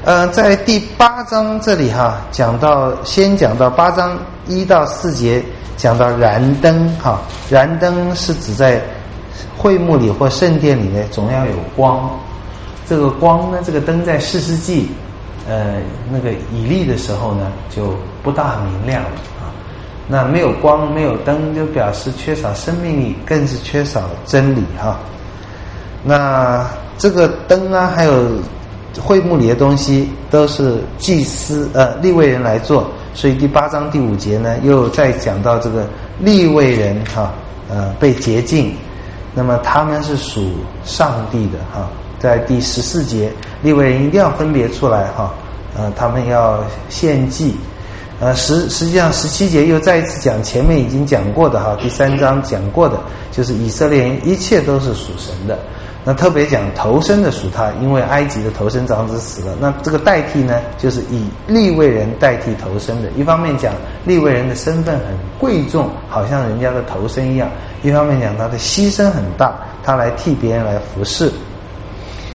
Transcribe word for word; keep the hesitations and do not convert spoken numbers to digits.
呃，在第八章这里哈，讲到先讲到八章一到四节，讲到燃灯哈，燃灯是指在会幕里或圣殿里呢，总要有光。这个光呢，这个灯在士师记，呃，那个以利的时候呢，就不大明亮了啊。那没有光，没有灯，就表示缺少生命力，更是缺少真理哈。那这个灯啊，还有会幕里的东西都是祭司呃利未人来做，所以第八章第五节呢又再讲到这个利未人哈呃被洁净，那么他们是属上帝的哈，在第十四节利未人一定要分别出来哈，呃他们要献祭，呃实实际上十七节又再一次讲前面已经讲过的哈，第三章讲过的，就是以色列人一切都是属神的。那特别讲头生的属他，因为埃及的头生长子死了，那这个代替呢，就是以利未人代替头生的。一方面讲利未人的身份很贵重，好像人家的头生一样；一方面讲他的牺牲很大，他来替别人来服侍。